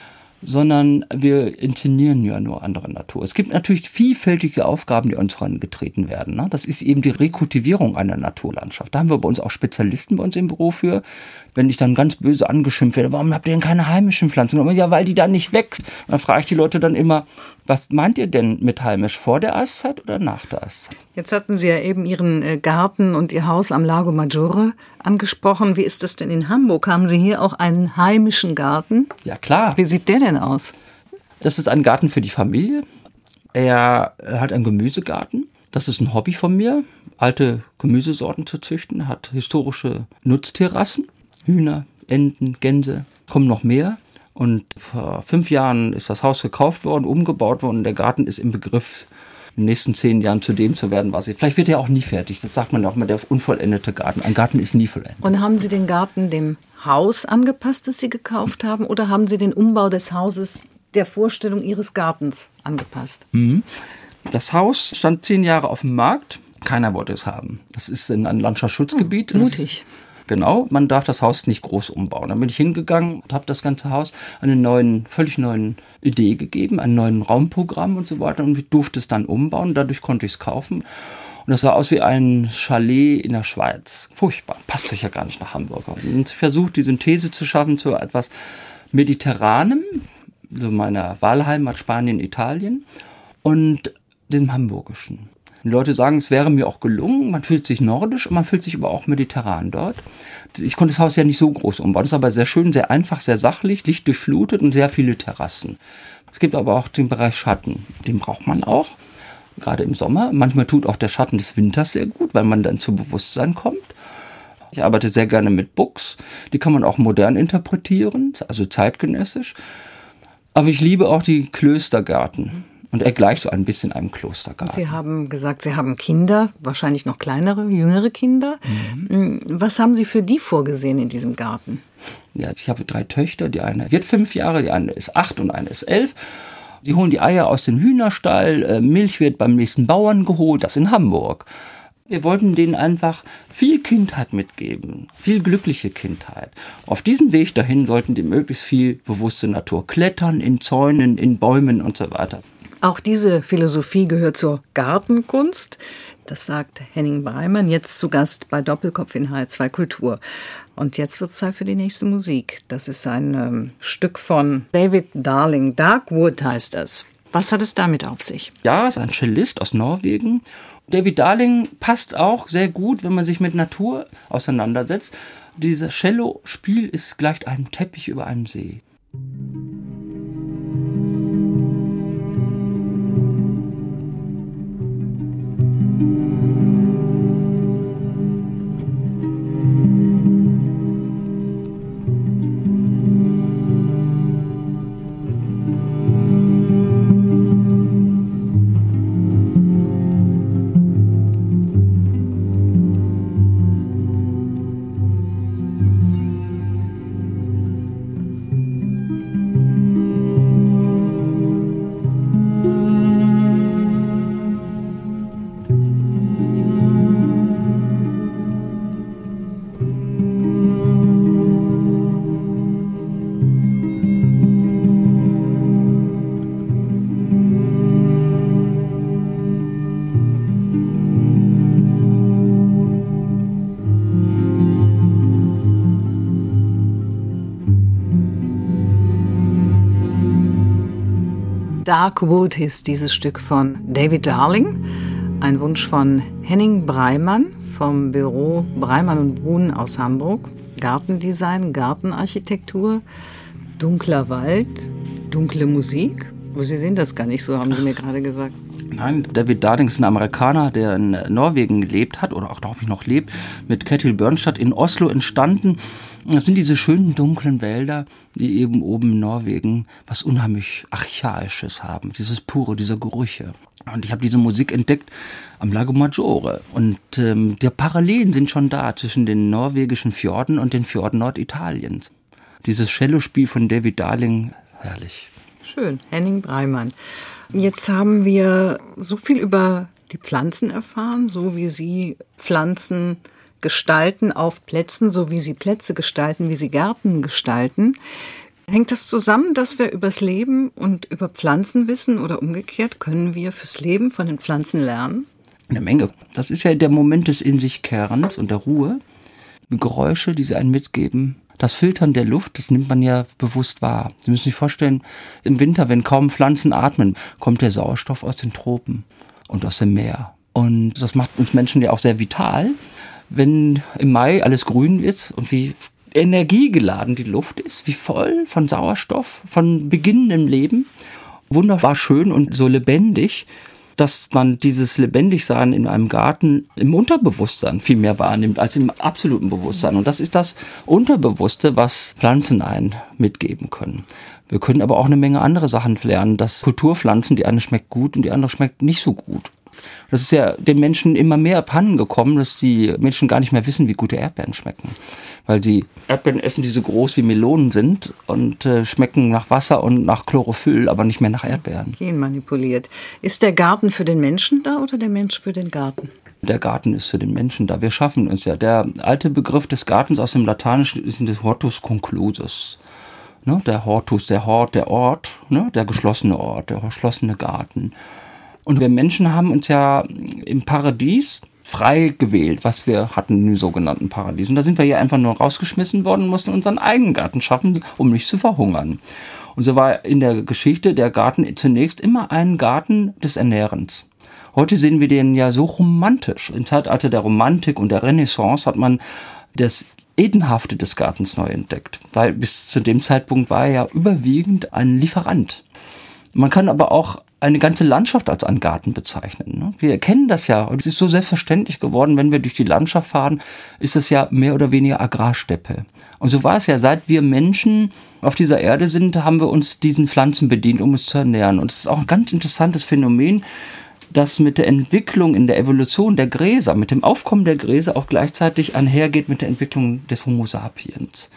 sondern wir inszenieren ja nur andere Natur. Es gibt natürlich vielfältige Aufgaben, die uns herangetreten werden. Das ist eben die Rekultivierung einer Naturlandschaft. Da haben wir bei uns auch Spezialisten bei uns im Büro für. Wenn ich dann ganz böse angeschimpft werde, warum habt ihr denn keine heimischen Pflanzen? Ja, weil die da nicht wächst. Dann frage ich die Leute dann immer, was meint ihr denn mit heimisch, vor der Eiszeit oder nach der Eiszeit? Jetzt hatten Sie ja eben Ihren Garten und Ihr Haus am Lago Maggiore angesprochen. Wie ist das denn in Hamburg? Haben Sie hier auch einen heimischen Garten? Ja, klar. Wie sieht der denn aus? Das ist ein Garten für die Familie. Er hat einen Gemüsegarten. Das ist ein Hobby von mir. alte Gemüsesorten zu züchten, hat historische Nutzterrassen, Hühner, Enten, Gänse, kommen noch mehr. Und vor fünf Jahren ist das Haus gekauft worden, umgebaut worden. Der Garten ist im Begriff, in den nächsten zehn Jahren zu dem zu werden, was ich. Vielleicht wird er auch nie fertig. Das sagt man ja auch immer, der unvollendete Garten. Ein Garten ist nie vollendet. Und haben Sie den Garten dem Haus angepasst, das Sie gekauft haben, oder haben Sie den Umbau des Hauses der Vorstellung Ihres Gartens angepasst? Mhm. Das Haus stand zehn Jahre auf dem Markt. Keiner wollte es haben. Das ist in ein Landschaftsschutzgebiet. Hm, mutig. Genau, man darf das Haus nicht groß umbauen. Dann bin ich hingegangen und habe das ganze Haus eine neuen, völlig neuen Idee gegeben, einen neuen Raumprogramm und so weiter. Und ich durfte es dann umbauen, dadurch konnte ich es kaufen. Und das sah aus wie ein Chalet in der Schweiz. Furchtbar, passt sich ja gar nicht nach Hamburg. Und ich versuche, die Synthese zu schaffen zu etwas Mediterranem, so meiner Wahlheimat Spanien, Italien, und dem Hamburgischen. Die Leute sagen, es wäre mir auch gelungen, man fühlt sich nordisch und man fühlt sich aber auch mediterran dort. Ich konnte das Haus ja nicht so groß umbauen, es ist aber sehr schön, sehr einfach, sehr sachlich, lichtdurchflutet und sehr viele Terrassen. Es gibt aber auch den Bereich Schatten, den braucht man auch, gerade im Sommer. Manchmal tut auch der Schatten des Winters sehr gut, weil man dann zu Bewusstsein kommt. Ich arbeite sehr gerne mit Books, die kann man auch modern interpretieren, also zeitgenössisch. Aber ich liebe auch die Klöstergärten. Und er gleicht so ein bisschen einem Klostergarten. Sie haben gesagt, Sie haben Kinder, wahrscheinlich noch kleinere, jüngere Kinder. Mhm. Was haben Sie für die vorgesehen in diesem Garten? Ja, ich habe drei Töchter. Die eine wird fünf Jahre, die eine ist acht und eine ist elf. Sie holen die Eier aus dem Hühnerstall. Milch wird beim nächsten Bauern geholt, das in Hamburg. Wir wollten denen einfach viel Kindheit mitgeben, viel glückliche Kindheit. Auf diesem Weg dahin sollten die möglichst viel bewusste Natur klettern, in Zäunen, in Bäumen und so weiter. Auch diese Philosophie gehört zur Gartenkunst. Das sagt Henning Breimann, jetzt zu Gast bei Doppelkopf in H R zwei Kultur. Und jetzt wird es Zeit für die nächste Musik. Das ist ein ähm, Stück von David Darling. Darkwood heißt das. Was hat es damit auf sich? Ja, es ist ein Cellist aus Norwegen. David Darling passt auch sehr gut, wenn man sich mit Natur auseinandersetzt. Dieses Cello-Spiel ist gleich einem Teppich über einem See. Darkwood ist dieses Stück von David Darling, ein Wunsch von Henning Breimann vom Büro Breimann und Bruhn aus Hamburg. Gartendesign, Gartenarchitektur, dunkler Wald, dunkle Musik. Aber Sie sehen das gar nicht so, haben Sie mir gerade gesagt. Nein, David Darling ist ein Amerikaner, der in Norwegen gelebt hat oder auch, glaube ich, noch lebt, mit Ketil Bjørnstad in Oslo entstanden. Das sind diese schönen dunklen Wälder, die eben oben in Norwegen was unheimlich Archaisches haben. Dieses pure, diese Gerüche. Und ich habe diese Musik entdeckt am Lago Maggiore. Und ähm, die Parallelen sind schon da zwischen den norwegischen Fjorden und den Fjorden Norditaliens. Dieses Cellospiel von David Darling, herrlich. Schön, Henning Breimann. Jetzt haben wir so viel über die Pflanzen erfahren, so wie Sie Pflanzen gestalten auf Plätzen, so wie Sie Plätze gestalten, wie Sie Gärten gestalten. Hängt das zusammen, dass wir übers Leben und über Pflanzen wissen oder umgekehrt? Können wir fürs Leben von den Pflanzen lernen? Eine Menge. Das ist ja der Moment des In-sich-Kehrens und der Ruhe. Die Geräusche, die sie einem mitgeben. Das Filtern der Luft, das nimmt man ja bewusst wahr. Sie müssen sich vorstellen, im Winter, wenn kaum Pflanzen atmen, kommt der Sauerstoff aus den Tropen und aus dem Meer. Und das macht uns Menschen ja auch sehr vital, wenn im Mai alles grün ist und wie energiegeladen die Luft ist, wie voll von Sauerstoff, von beginnendem Leben. Wunderbar schön und so lebendig. dass man dieses Lebendigsein in einem Garten im Unterbewusstsein viel mehr wahrnimmt als im absoluten Bewusstsein. Und das ist das Unterbewusste, was Pflanzen einen mitgeben können. Wir können aber auch eine Menge andere Sachen lernen, dass Kulturpflanzen, die eine schmeckt gut und die andere schmeckt nicht so gut. Das ist ja den Menschen immer mehr abhanden gekommen, dass die Menschen gar nicht mehr wissen, wie gute Erdbeeren schmecken. Weil die Erdbeeren essen, die so groß wie Melonen sind und äh, schmecken nach Wasser und nach Chlorophyll, aber nicht mehr nach Erdbeeren. Genmanipuliert. Ist der Garten für den Menschen da oder der Mensch für den Garten? Der Garten ist für den Menschen da. Wir schaffen uns ja. Der alte Begriff des Gartens aus dem Lateinischen ist der Hortus conclusus. Ne? Der Hortus, der Hort, der Ort, ne? Der geschlossene Ort, der geschlossene Garten. Und wir Menschen haben uns ja im Paradies frei gewählt, was wir hatten im sogenannten Paradies. Und da sind wir hier einfach nur rausgeschmissen worden und mussten unseren eigenen Garten schaffen, um nicht zu verhungern. Und so war in der Geschichte der Garten zunächst immer ein Garten des Ernährens. Heute sehen wir den ja so romantisch. Im Zeitalter der Romantik und der Renaissance hat man das Edenhafte des Gartens neu entdeckt. Weil bis zu dem Zeitpunkt war er ja überwiegend ein Lieferant. Man kann aber auch eine ganze Landschaft als einen Garten bezeichnen. Wir kennen das ja. Es ist so selbstverständlich geworden, wenn wir durch die Landschaft fahren, ist es ja mehr oder weniger Agrarsteppe. Und so war es ja, seit wir Menschen auf dieser Erde sind, haben wir uns diesen Pflanzen bedient, um uns zu ernähren. Und es ist auch ein ganz interessantes Phänomen, das mit der Entwicklung in der Evolution der Gräser, mit dem Aufkommen der Gräser auch gleichzeitig einhergeht mit der Entwicklung des Homo sapiens.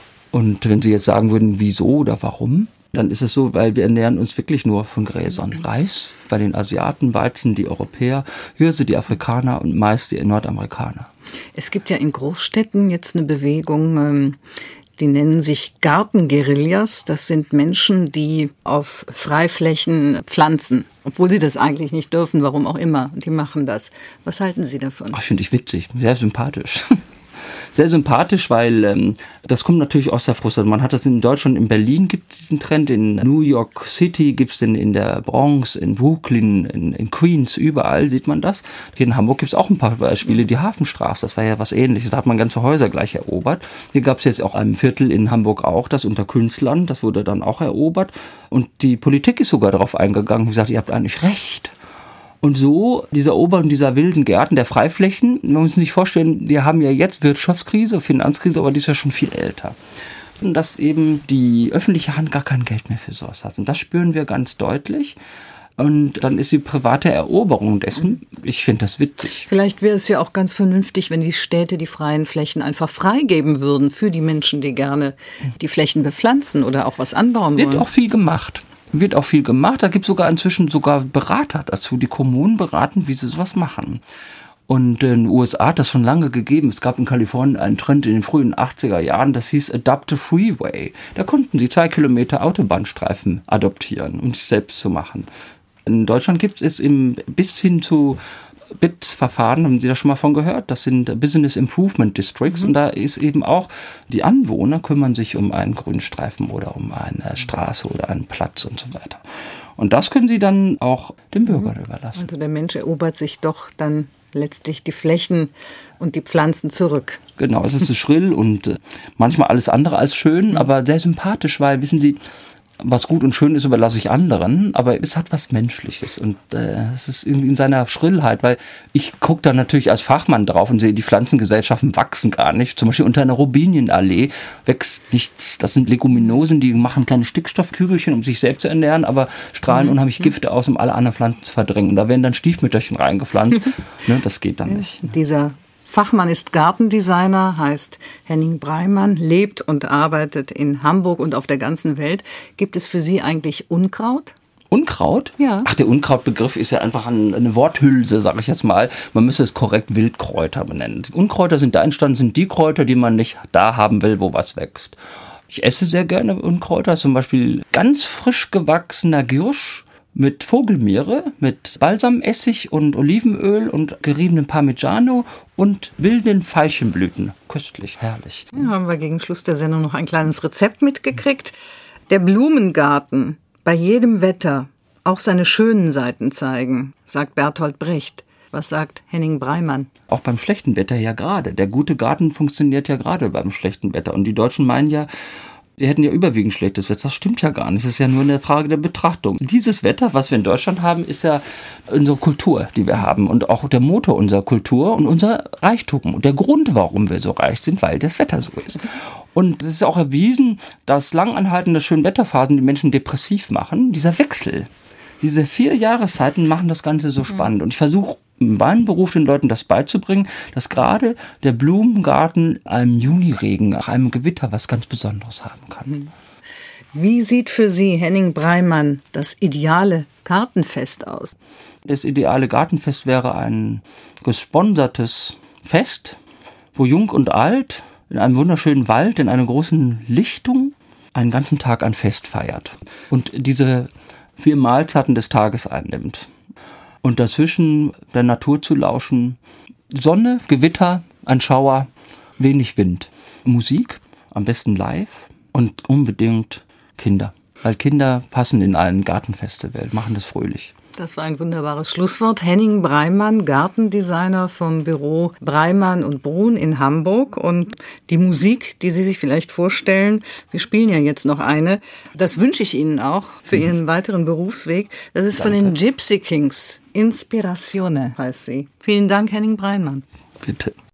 Und wenn Sie jetzt sagen würden, wieso oder warum? Dann ist es so, weil wir ernähren uns wirklich nur von Gräsern. Reis bei den Asiaten, Weizen die Europäer, Hirse die Afrikaner und Mais die Nordamerikaner. Es gibt ja in Großstädten jetzt eine Bewegung, die nennen sich Gartenguerillas. Das sind Menschen, die auf Freiflächen pflanzen, obwohl sie das eigentlich nicht dürfen, warum auch immer. Die machen das. Was halten Sie davon? Ach, finde ich witzig, sehr sympathisch. Sehr sympathisch, weil ähm, das kommt natürlich aus der Frustration. Man hat das in Deutschland, in Berlin gibt es diesen Trend, in New York City gibt es den in der Bronx, in Brooklyn, in, in Queens, überall sieht man das. Hier in Hamburg gibt es auch ein paar Beispiele, die Hafenstraße, das war ja was Ähnliches, da hat man ganze Häuser gleich erobert. Hier gab es jetzt auch ein Viertel in Hamburg auch, das unter Künstlern, das wurde dann auch erobert. Und die Politik ist sogar darauf eingegangen und gesagt, ihr habt eigentlich recht. Und so, dieser Eroberung dieser wilden Gärten, der Freiflächen, man muss sich vorstellen, wir haben ja jetzt Wirtschaftskrise, Finanzkrise, aber die ist ja schon viel älter. Und dass eben die öffentliche Hand gar kein Geld mehr für sowas hat. Und das spüren wir ganz deutlich. Und dann ist die private Eroberung dessen, ich finde das witzig. Vielleicht wäre es ja auch ganz vernünftig, wenn die Städte die freien Flächen einfach freigeben würden für die Menschen, die gerne die Flächen bepflanzen oder auch was anbauen wollen. Wird auch viel gemacht. Wird auch viel gemacht. Da gibt es sogar inzwischen sogar Berater dazu. Die Kommunen beraten, wie sie sowas machen. Und in den U S A hat das schon lange gegeben. Es gab in Kalifornien einen Trend in den frühen achtziger Jahren, das hieß Adopt a Freeway. Da konnten sie zwei Kilometer Autobahnstreifen adoptieren, um es selbst zu machen. In Deutschland gibt es im, bis hin zu B I T-Verfahren, haben Sie da schon mal von gehört? Das sind Business Improvement Districts. Mhm. Und da ist eben auch, die Anwohner kümmern sich um einen Grünstreifen oder um eine Straße oder einen Platz und so weiter. Und das können Sie dann auch dem Bürger mhm. überlassen. Also der Mensch erobert sich doch dann letztlich die Flächen und die Pflanzen zurück. Genau, es ist so schrill und äh, manchmal alles andere als schön, mhm. aber sehr sympathisch, weil, wissen Sie, was gut und schön ist, überlasse ich anderen, aber es hat was Menschliches und äh, es ist irgendwie in seiner Schrillheit, weil ich gucke da natürlich als Fachmann drauf und sehe, die Pflanzengesellschaften wachsen gar nicht. Zum Beispiel unter einer Robinienallee wächst nichts. Das sind Leguminosen, die machen kleine Stickstoffkügelchen, um sich selbst zu ernähren, aber strahlen mhm. unheimlich Gifte aus, um alle anderen Pflanzen zu verdrängen. Und da werden dann Stiefmütterchen reingepflanzt. ne, das geht dann nicht. Dieser Fachmann ist Gartendesigner, heißt Henning Breimann, lebt und arbeitet in Hamburg und auf der ganzen Welt. Gibt es für Sie eigentlich Unkraut? Unkraut? Ja. Ach, der Unkrautbegriff ist ja einfach eine Worthülse, sage ich jetzt mal. Man müsste es korrekt Wildkräuter benennen. Unkräuter sind da entstanden, sind die Kräuter, die man nicht da haben will, wo was wächst. Ich esse sehr gerne Unkräuter, zum Beispiel ganz frisch gewachsener Giersch mit Vogelmiere, mit Balsamessig und Olivenöl und geriebenem Parmigiano und wilden Veilchenblüten. Köstlich, herrlich. Ja, haben wir gegen Schluss der Sendung noch ein kleines Rezept mitgekriegt. Der Blumengarten, bei jedem Wetter, auch seine schönen Seiten zeigen, sagt Bertolt Brecht. Was sagt Henning Breimann? Auch beim schlechten Wetter ja gerade. Der gute Garten funktioniert ja gerade beim schlechten Wetter. Und die Deutschen meinen ja, wir hätten ja überwiegend schlechtes Wetter. Das stimmt ja gar nicht. Es ist ja nur eine Frage der Betrachtung. Dieses Wetter, was wir in Deutschland haben, ist ja unsere Kultur, die wir haben und auch der Motor unserer Kultur und unser Reichtum. Und der Grund, warum wir so reich sind, weil das Wetter so ist. Und es ist auch erwiesen, dass langanhaltende Schönwetterphasen die Menschen depressiv machen. Dieser Wechsel, diese vier Jahreszeiten machen das Ganze so spannend. Und ich versuche in meinem Beruf den Leuten das beizubringen, dass gerade der Blumengarten einem Juniregen, nach einem Gewitter was ganz Besonderes haben kann. Wie sieht für Sie, Henning Breimann, das ideale Gartenfest aus? Das ideale Gartenfest wäre ein gesponsertes Fest, wo Jung und Alt in einem wunderschönen Wald, in einer großen Lichtung, einen ganzen Tag ein Fest feiert und diese vier Mahlzeiten des Tages einnimmt. Und dazwischen der Natur zu lauschen. Sonne, Gewitter, ein Schauer, wenig Wind. Musik, am besten live und unbedingt Kinder. Weil Kinder passen in ein Gartenfestival, machen das fröhlich. Das war ein wunderbares Schlusswort. Henning Breimann, Gartendesigner vom Büro Breimann und Bruhn in Hamburg. Und die Musik, die Sie sich vielleicht vorstellen, wir spielen ja jetzt noch eine, das wünsche ich Ihnen auch für Ihren weiteren Berufsweg. Das ist Danke. Von den Gypsy Kings. Inspirazione heißt sie. Vielen Dank, Henning Breimann. Bitte.